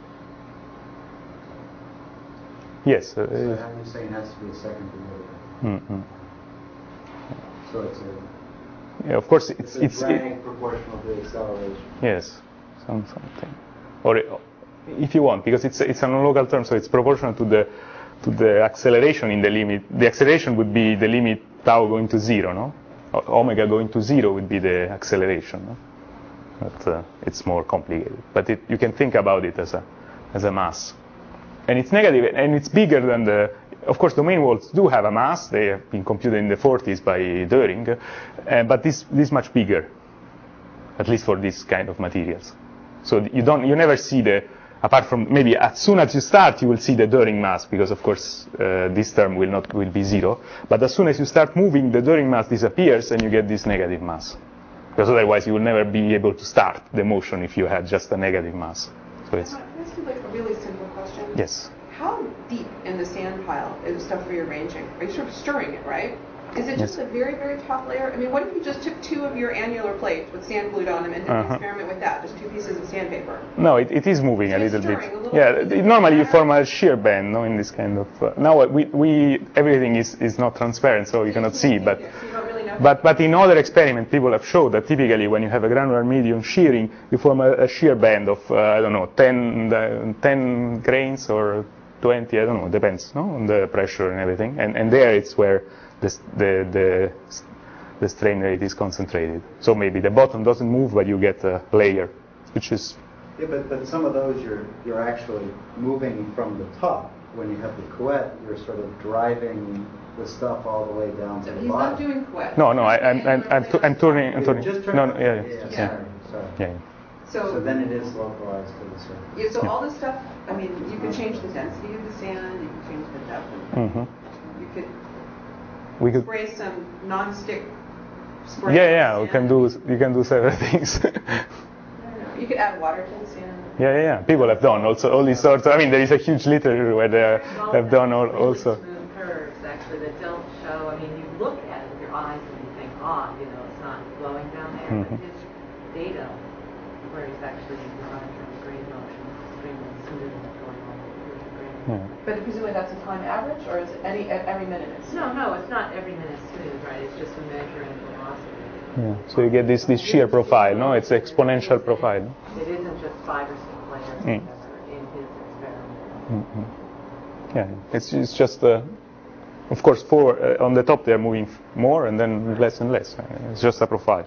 Yes. So you're saying it has to be a second derivative. Mm-hmm. So it's a. Yeah, of course, it's rank proportional to the acceleration. Yes, something. Or if you want, because it's a non-local term, so it's proportional to the acceleration in the limit. The acceleration would be the limit tau going to 0, no? Omega going to 0 would be the acceleration, no? But it's more complicated. But you can think about it as a mass, and it's negative, and it's bigger than of course, domain walls do have a mass. They have been computed in the 40s by Döring, but this much bigger, at least for this kind of materials. So you never see apart from maybe as soon as you start, you will see the Döring mass, because of course this term will be 0. But as soon as you start moving, the Döring mass disappears and you get this negative mass. Because otherwise you will never be able to start the motion if you had just a negative mass. So it's. Can I ask you like a really simple question? Yes. How deep in the sand pile is the stuff rearranging? Are you sort of stirring it, right? Is it just a very, very top layer? I mean, what if you just took 2 of your annular plates with sand glued on them and did an experiment with that, just 2 pieces of sandpaper? No, it is moving a little bit. Normally you form a shear band, no, in this kind of. Now everything is not transparent, so you cannot see. But So you don't really know. but in other experiments, people have shown that typically when you have a granular medium shearing, you form a shear band of I don't know 10 grains or 20, I don't know, depends, no, on the pressure and everything. And there it's where the strain rate is concentrated. So maybe the bottom doesn't move, but you get a layer, which is. Yeah, but some of those you're actually moving from the top. When you have the couette, you're sort of driving the stuff all the way down to the He's bottom. not doing couette. No, I'm turning. Just turn. No, Sorry. So then it is localized to the surface. Yeah, so all this stuff, I mean, you can change the density of the sand, you can change the depth. You could spray some non-stick spray. Yeah. You can do several things. You could add water to the sand. Yeah. People have done also all these sorts. I mean, there is a huge literature where they have done also. Smooth curves actually that don't show. I mean, you look at it with your eyes and you think, it's not flowing down there. But his data, where he's actually monitoring the grain motion, is extremely smooth going on with the grain. But presumably that's a time average, or is it every minute? No, it's not every minute smooth, right? It's just a measure in velocity. Yeah. So you get this shear profile, no? It's exponential profile. It isn't just 5 or 6 layers in his experiment. Yeah, it's just, of course, on the top they're moving more and then less and less. It's just a profile.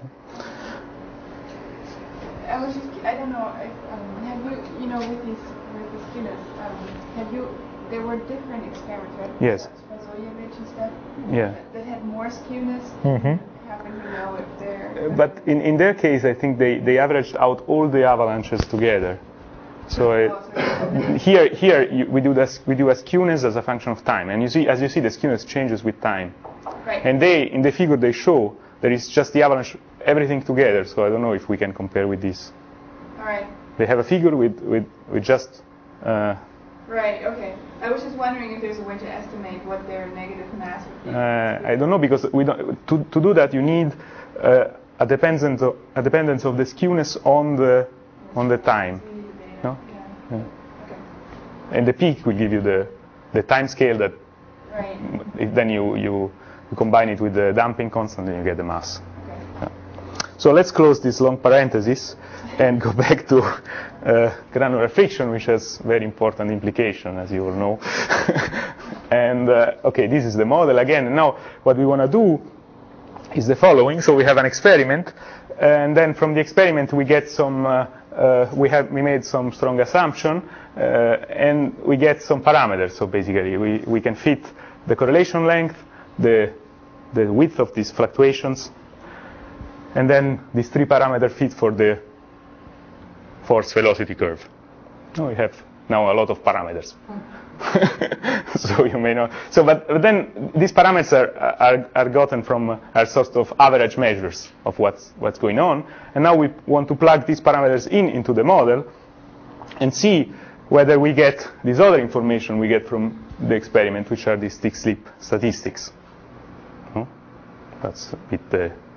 I don't know, have you, with these skewness, there were different experiments, right? Yes. Spasojevic and stuff. Yeah. That had more skewness. Happen to know if they're. But in their case, I think they averaged out all the avalanches together. So here we do a skewness as a function of time, and as you see, the skewness changes with time. Right. And in the figure they show there is just the avalanche, everything together. So I don't know if we can compare with this. All right. They have a figure with just. Right. Okay. I was just wondering if there's a way to estimate what their negative mass would be. I don't know, because we don't. To do that, you need a dependence of the skewness on the time. No? Yeah. Okay. And the peak will give you the time scale that. Right. Then you combine it with the damping constant and you get the mass. Okay. Yeah. So let's close this long parenthesis and go back to granular friction, which has very important implication, as you all know. And okay, this is the model again. Now what we want to do is the following. So we have an experiment, and then from the experiment we get some. We made some strong assumption, and we get some parameters. So basically, we can fit the correlation length, the width of these fluctuations, and then these 3 parameters fit for the force velocity curve. We have now a lot of parameters. So you may not. So, but then these parameters are gotten from are sort of average measures of what's going on, and now we want to plug these parameters into the model and see whether we get this other information we get from the experiment, which are these stick-slip statistics. That's a bit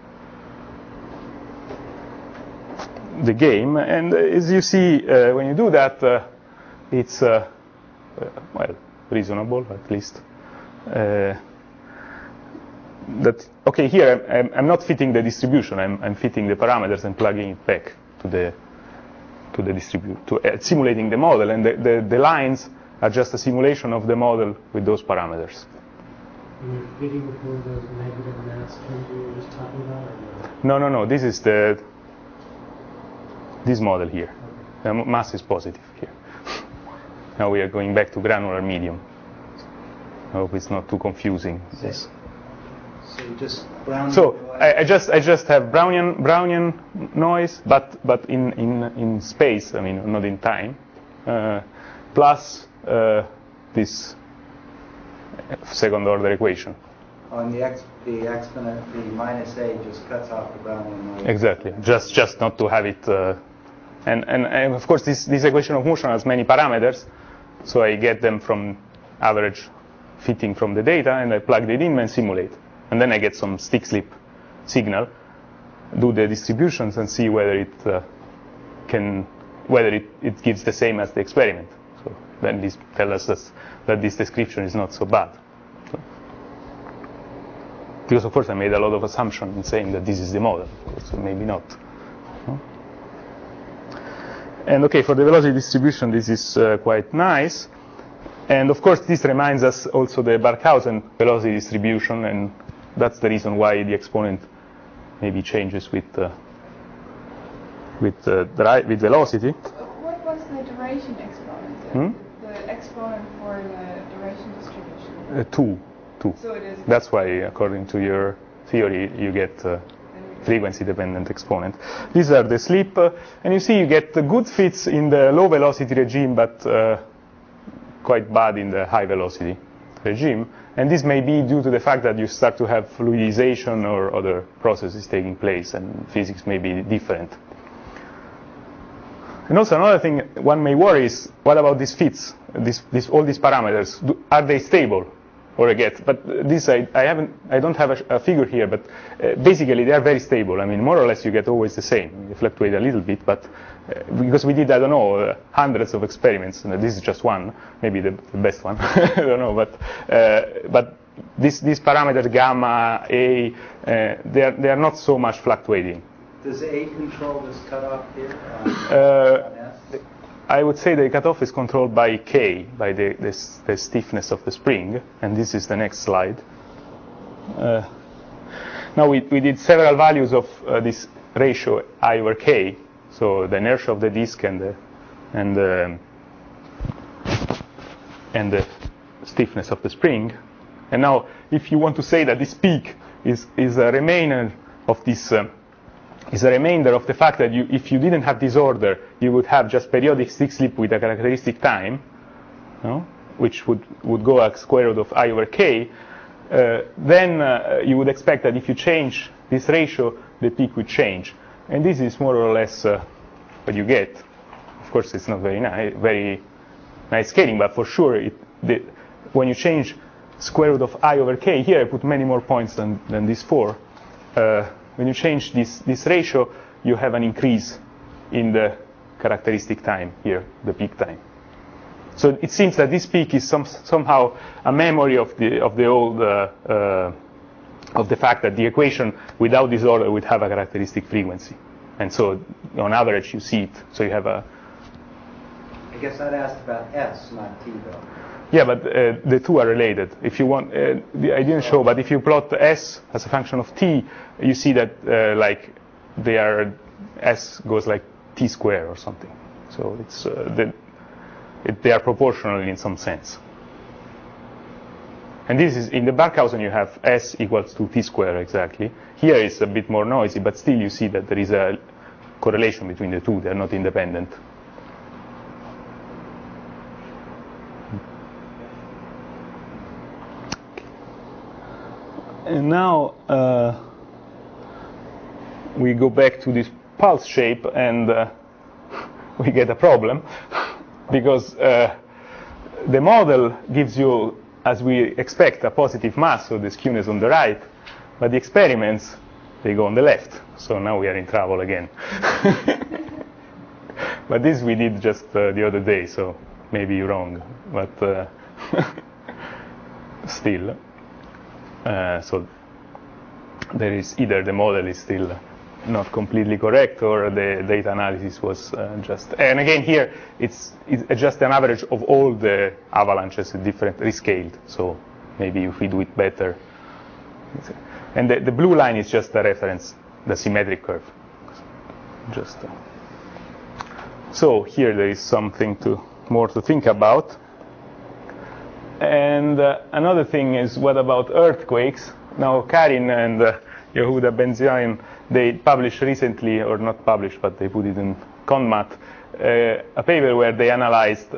the game, and as you see, when you do that, it's well, reasonable at least. That okay, here I'm not fitting the distribution. I'm fitting the parameters and plugging it back to the simulating the model, and the lines are just a simulation of the model with those parameters. You're fitting before those negative mass terms you were just talking about, or no? No. This is this model here. The mass is positive here. Now we are going back to granular medium. I hope it's not too confusing. Yes. So you just Brownian. So I just have Brownian noise, but in space. I mean, not in time. Plus this second order equation. On the exponent, the minus a just cuts off the Brownian noise. Exactly. Just not to have it. And of course, this equation of motion has many parameters, so I get them from average fitting from the data, and I plug it in and simulate. And then I get some stick slip signal, do the distributions, and see whether it gives the same as the experiment. So then this tells us that this description is not so bad. Because of course I made a lot of assumptions in saying that this is the model, of course, so maybe not. And okay, for the velocity distribution, this is quite nice. And of course, this reminds us also the Barkhausen velocity distribution, and that's the reason why the exponent maybe changes with velocity. What was the duration exponent? The exponent for the duration distribution? 2. So it is. That's why, according to your theory, you get frequency-dependent exponent. These are the slip, and you see you get good fits in the low-velocity regime, but quite bad in the high-velocity regime. And this may be due to the fact that you start to have fluidization or other processes taking place, and physics may be different. And also another thing one may worry is, what about these fits? All these parameters, are they stable? Or I get, but this I don't have a figure here, but basically they are very stable. I mean, more or less you get always the same. You fluctuate a little bit, but because we did, I don't know, hundreds of experiments, and this is just one, maybe the best one, I don't know, but these parameters gamma, A, they are not so much fluctuating. Does A control this cutoff here on S? I would say the cutoff is controlled by K, by the stiffness of the spring, and this is the next slide. Now we did several values of this ratio I over K, so the inertia of the disk and the stiffness of the spring. And now, if you want to say that this peak is a remainder of this. Is a remainder of the fact that if you didn't have this order, you would have just periodic stick slip with a characteristic time, which would go as square root of I over K, then you would expect that if you change this ratio, the peak would change. And this is more or less what you get. Of course, it's not very nice scaling, but for sure, when you change square root of I over K, here I put many more points than these 4. When you change this ratio, you have an increase in the characteristic time here, the peak time. So it seems that this peak is somehow a memory of the old of the fact that the equation without this order would have a characteristic frequency, and so on average you see it. So you have a. I guess I'd asked about S, not T, though. Yeah, but the two are related. If you want, I didn't show, but if you plot S as a function of T, you see that like S goes like T square or something. So it's they are proportional in some sense. And this is in the Barkhausen you have S equals to T square exactly. Here it's a bit more noisy, but still you see that there is a correlation between the two. They are not independent. And now we go back to this pulse shape, and we get a problem because the model gives you, as we expect, a positive mass, so the skewness on the right, but the experiments, they go on the left. So now we are in trouble again. But this we did just the other day, so maybe you're wrong, but still. So there is either the model is still not completely correct, or the data analysis was just. And again, here it's just an average of all the avalanches, different rescaled. So maybe if we do it better. And the blue line is just the reference, the symmetric curve. Just. So here there is something more to think about. And another thing is, what about earthquakes? Now, Karin and Yehuda Ben-Zion, they published recently, or not published, but they put it in ConMat, a paper where they analyzed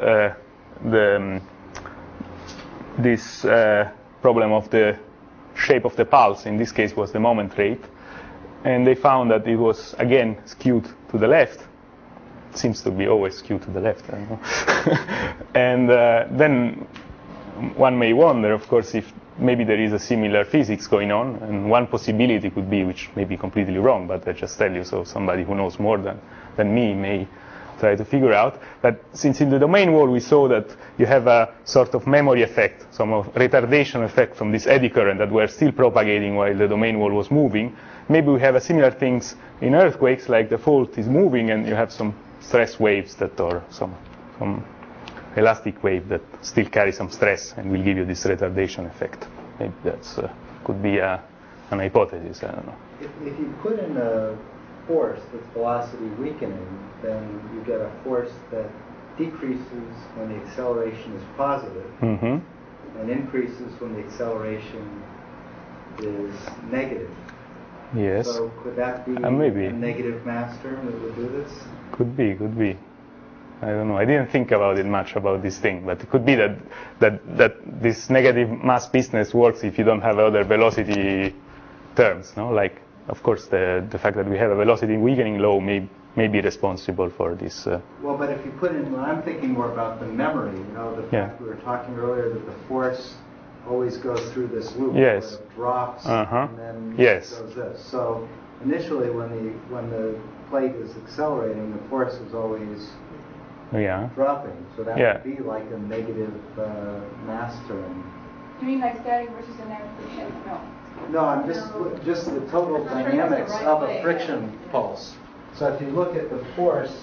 this problem of the shape of the pulse. In this case was the moment rate. And they found that it was, again, skewed to the left. It seems to be always skewed to the left. I don't know. And then one may wonder, of course, if maybe there is a similar physics going on. And one possibility could be, which may be completely wrong, but I just tell you, so somebody who knows more than me may try to figure out, that since in the domain wall we saw that you have a sort of memory effect, some retardation effect from this eddy current that were still propagating while the domain wall was moving, maybe we have a similar things in earthquakes, like the fault is moving and you have some stress waves that are some elastic wave that still carry some stress and will give you this retardation effect. Maybe that's could be an hypothesis, I don't know. If you put in a force that's velocity weakening, then you get a force that decreases when the acceleration is positive and increases when the acceleration is negative. Yes. So could that be maybe a negative mass term that would do this? Could be. I don't know. I didn't think about it much about this thing, but it could be that this negative mass business works if you don't have other velocity terms, no? Like, of course, the fact that we have a velocity weakening law may be responsible for this. Well, but if you put in, well, I'm thinking more about the memory. You know, the fact we were talking earlier that the force always goes through this loop. Yes. Where it drops and then goes this. So initially, when the plate is accelerating, the force is always dropping. So that would be like a negative mass term. You mean like static versus dynamic friction? No. No, I'm just the total dynamics of a friction pulse. So if you look at the force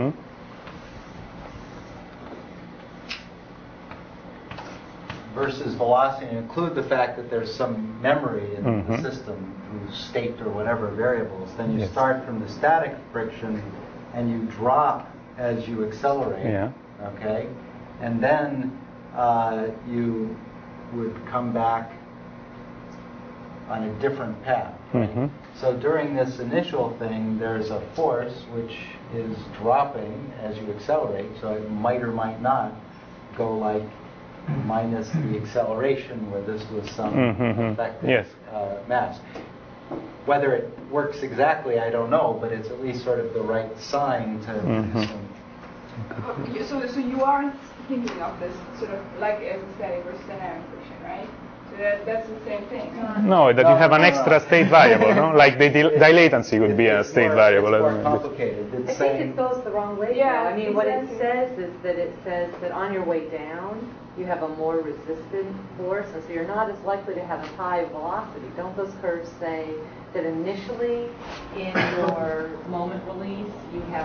versus velocity, and include the fact that there's some memory in the system through state or whatever variables, then you start from the static friction and you drop as you accelerate. Okay, and then you would come back on a different path. Right? So during this initial thing, there's a force which is dropping as you accelerate, so it might or might not go like minus the acceleration where this was some effective mass. Whether it works exactly, I don't know, but it's at least sort of the right sign to produce some. So you are thinking of this sort of like as a static versus dynamic friction, right? So that's the same thing. No, that you have an extra state variable, no? Like the dilatancy would be a state variable. It's more complicated. I think it goes the wrong way. Yeah, I mean, what it says is that on your way down, you have a more resistant force, and so you're not as likely to have a high velocity. Don't those curves say that initially in your moment release you have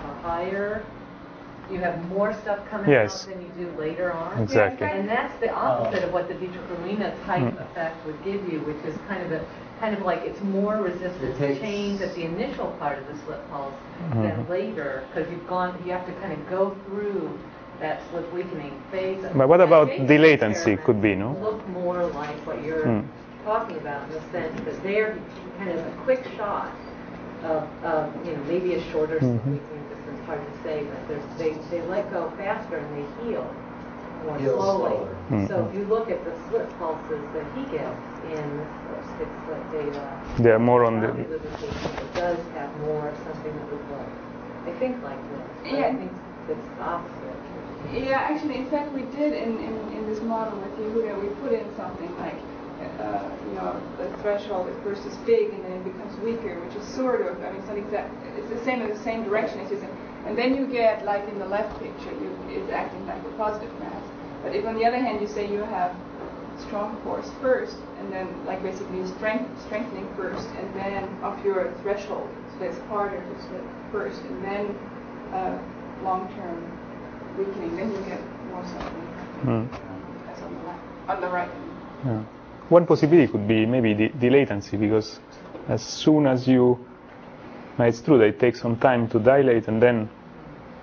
more stuff coming out than you do later on? Exactly. And that's the opposite of what the Dietrich-Collina type effect would give you, which is kind of like it's more resistant to change at the initial part of the slip pulse than later, because you have to kind of go through that slip weakening phase. But what about dilatancy? Could be, no? Look more like what you're talking about in the sense that they're kind of a quick shot of maybe a shorter slip weakening distance, hard to say, but they let go faster and they heal more slowly. So if you look at the slip pulses that he gets in the stick slip data, they are more on it does have more something that would look, I think, like this. But I think it's the opposite. Yeah, actually, in fact, we did in this model with Yehuda, we put in something like, the threshold at first is big and then it becomes weaker, which is sort of, I mean, it's not exact, it's the same in the same direction, it's just, and then you get, like in the left picture, it's acting like a positive mass. But if on the other hand you say you have strong force first, and then like basically strengthening first, and then of your threshold, so it's harder to slip first, and then long-term weakening, then you get more something as on the right. Yeah. One possibility could be maybe the latency, because as soon as it's true that it takes some time to dilate, and then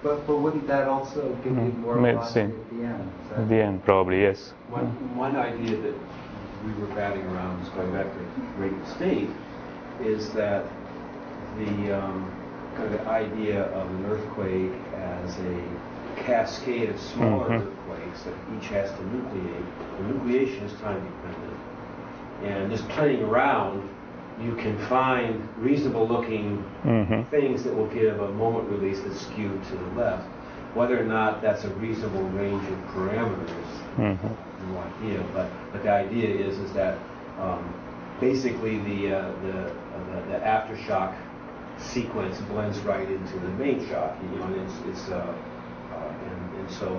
But wouldn't that also give you more velocity at the end? At the end, probably, yes. One idea that we were batting around, just going back to rate of state, is that the kind of the idea of an earthquake as a cascade of smaller earthquakes that each has to nucleate. The nucleation is time dependent. And just playing around, you can find reasonable looking things that will give a moment release that's skewed to the left. Whether or not that's a reasonable range of parameters, no idea. But the idea is that basically the aftershock sequence blends right into the main shock. You know, and so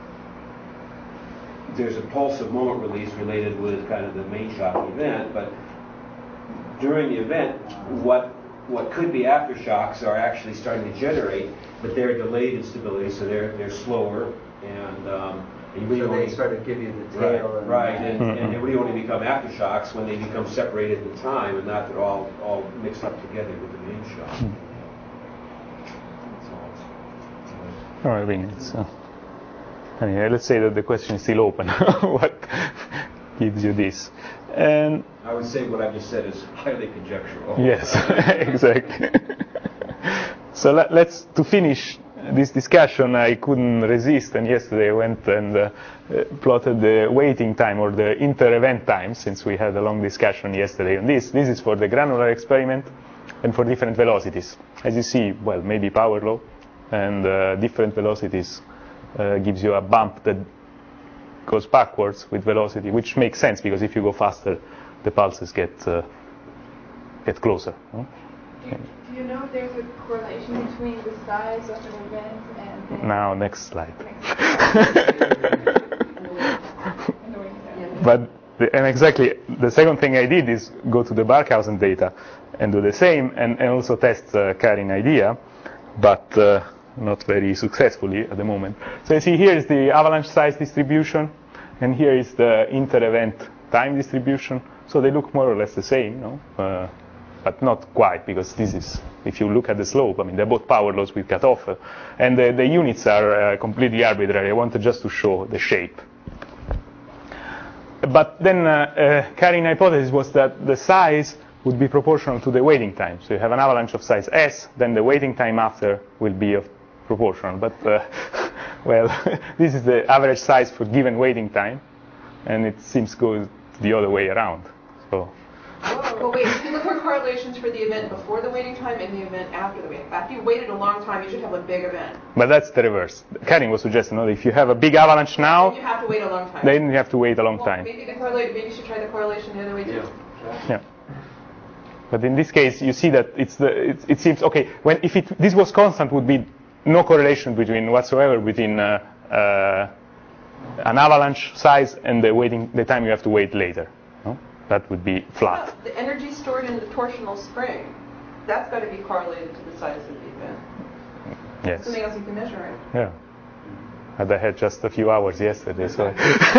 there's a pulse of moment release related with kind of the main shock event, but during the event, what could be aftershocks are actually starting to generate, but they're delayed in stability, so they're slower, and you really so only they sort of give you the tail. and they really only become aftershocks when they become separated in time, and not they're all mixed up together with the main shock. All right, Vinny. Anyway, let's say that the question is still open. What gives you this? And I would say what I just said is highly conjectural. Yes, exactly. So let's to finish this discussion. I couldn't resist, and yesterday I went and plotted the waiting time or the inter-event time, since we had a long discussion yesterday on this. This is for the granular experiment and for different velocities. As you see, well, maybe power law, and different velocities gives you a bump that goes backwards with velocity, which makes sense because if you go faster, the pulses get closer. No? Do you know if there's a correlation between the size of an event and the... Now, next slide. And exactly, the second thing I did is go to the Barkhausen data and do the same, and also test Karin idea, but not very successfully at the moment. So you see here is the avalanche size distribution, and here is the inter-event time distribution. So they look more or less the same, no? But not quite, because this is, if you look at the slope, I mean, they're both power laws with cutoff, and the units are completely arbitrary. I wanted just to show the shape. But then Karin's hypothesis was that the size would be proportional to the waiting time. So you have an avalanche of size S, then the waiting time after will be proportional. But, well, this is the average size for given waiting time, and it seems to go the other way around. So. Well, wait, if you look for correlations for the event before the waiting time and the event after the waiting time. After you waited a long time, you should have a big event. But that's the reverse. Karin was suggesting that if you have a big avalanche now, then you have to wait a long time. Then you have to wait a long time. Maybe you should try the correlation the other way too. Yeah. But in this case, you see that it seems okay. If this was constant, would be no correlation whatsoever between an avalanche size and the time you have to wait later. No? That would be flat. The energy stored in the torsional spring, that's got to be correlated to the size of the event. Yes. Something else you can measure, right? Yeah. And I had just a few hours yesterday, so.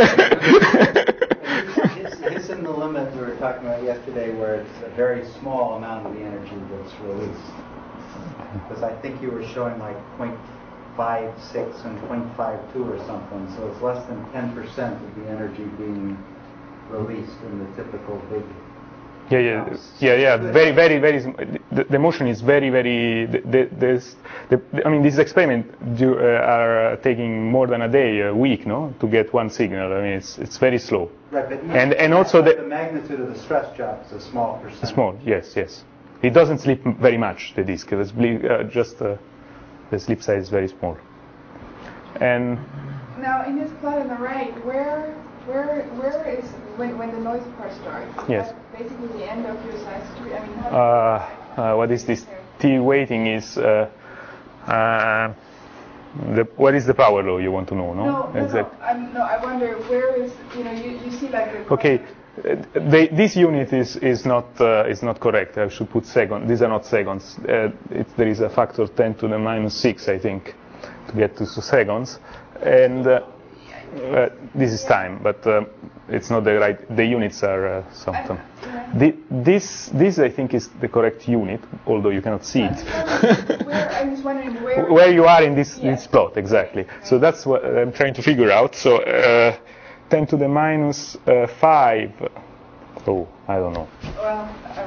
It's in the limit we were talking about yesterday, where it's a very small amount of the energy that's released. Because I think you were showing like 0.56 and 0.52 or something, so it's less than 10% of the energy being released in the typical big. Yeah. Very, very, very. The motion is very, very. I mean, this experiment are taking more than a day, a week, no, to get one signal. I mean, it's very slow. Right, but and also the magnitude of the stress drop is a small percent. Small, yes. It doesn't slip very much, the disk. The slip size is very small. And now, in this plot on the right, where is when the noise part starts? Yes. Basically, the end of your size tree. I mean, what is this? T waiting is. What is the power law you want to know? No. I wonder where is you see like the. Okay. This unit is not correct. I should put seconds. These are not seconds. There is a factor 10 to the minus 6, I think, to get to seconds. And This is time, but it's not the right. The units are something. This I think is the correct unit, although you cannot see it. I'm just wondering where you are in this plot exactly. Right. So that's what I'm trying to figure out. So 10 to the minus 5. Oh, I don't know. Well,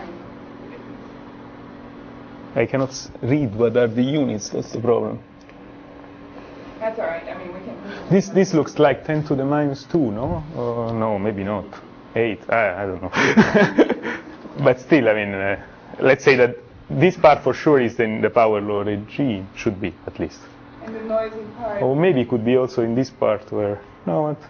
I cannot read what are the units. That's the problem. That's all right. I mean, we can. This looks like 10 to the minus 2, no? No, maybe not. 8. I don't know. But still, I mean, let's say that this part for sure is in the power law regime, should be at least. And the noisy part. Or maybe it could be also in this part where no. What?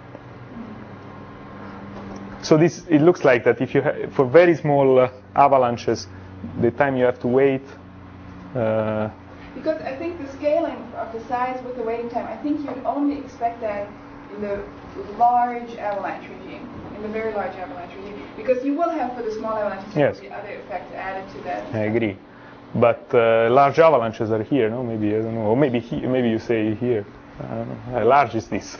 So this it looks like that if you for very small avalanches, the time you have to wait. Because I think the scaling of the size with the waiting time, I think you'd only expect that in the large avalanche regime, in the very large avalanche regime, because you will have for the small avalanches the other effects added to that. I agree, but large avalanches are here, no? Maybe I don't know, or maybe maybe you say here. I don't know. How large is this?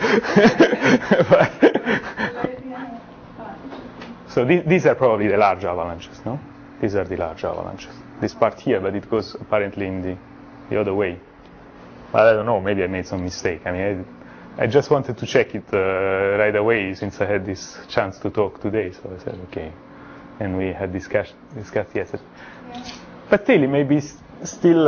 So these are probably the large avalanches, no? These are the large avalanches. This part here, but it goes apparently in the other way. But I don't know, maybe I made some mistake. I mean, I just wanted to check it right away since I had this chance to talk today. So I said, okay. And we had discussed yesterday. Yeah. But still, maybe still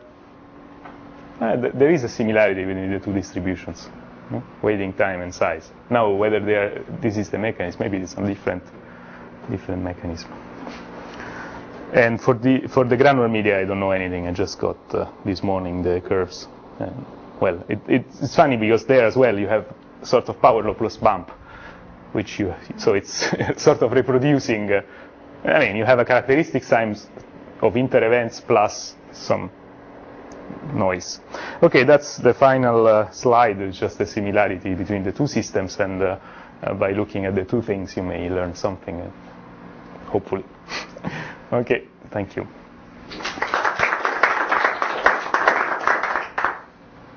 there is a similarity between the two distributions, no? Waiting time and size. Now, whether this is the mechanism, maybe it's some different mechanism. And for the granular media, I don't know anything. I just got this morning the curves. Well, it's funny because there as well you have sort of power law plus bump, so it's sort of reproducing. I mean, you have a characteristic times of inter events plus some noise. Okay, that's the final slide. It's just a similarity between the two systems, and by looking at the two things, you may learn something. Hopefully. Okay, thank you.